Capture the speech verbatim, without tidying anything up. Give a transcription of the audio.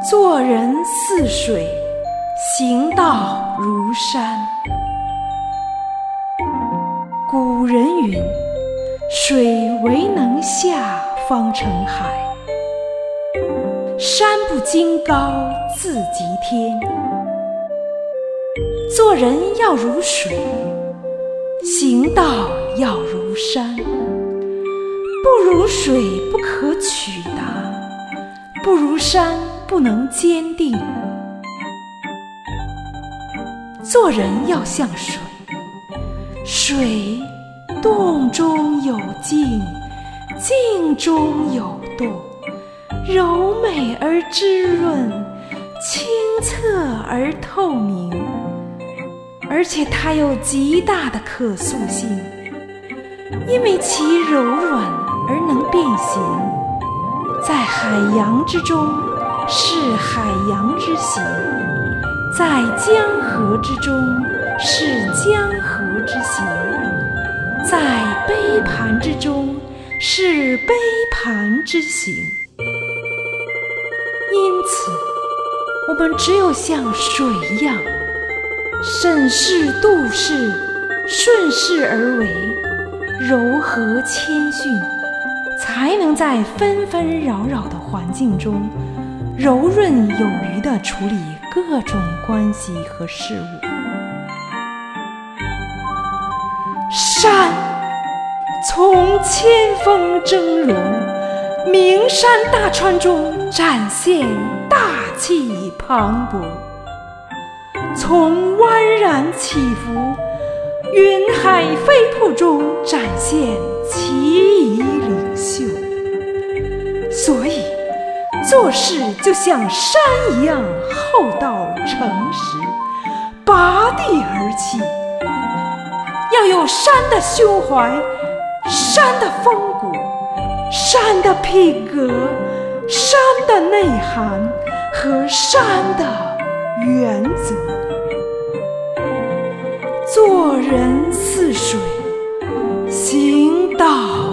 做人似水，行道如山。古人云：水唯能下方成海，山不经高自极天。做人要如水，行道要如山。不如水不可取达，不如山不能坚定。做人要像水，水动中有静，静中有动，柔美而滋润，清澈而透明，而且它有极大的可塑性，因为其柔软而能变形，在海洋之中是海洋之形，在江河之中是江河之形，在杯盘之中是杯盘之形。因此，我们只有像水一样，审视度世，顺势而为，柔和谦逊，才能在纷纷扰扰的环境中柔润有余地处理各种关系和事物。山从千峰峥嵘、名山大川中展现大气磅礴，从蜿蜒起伏、云海飞瀑中展现奇异领袖。所以做事就像山一样厚道诚实，拔地而起，要有山的胸怀、山的风骨、山的品格、山的内涵和山的原则。做人似水，行道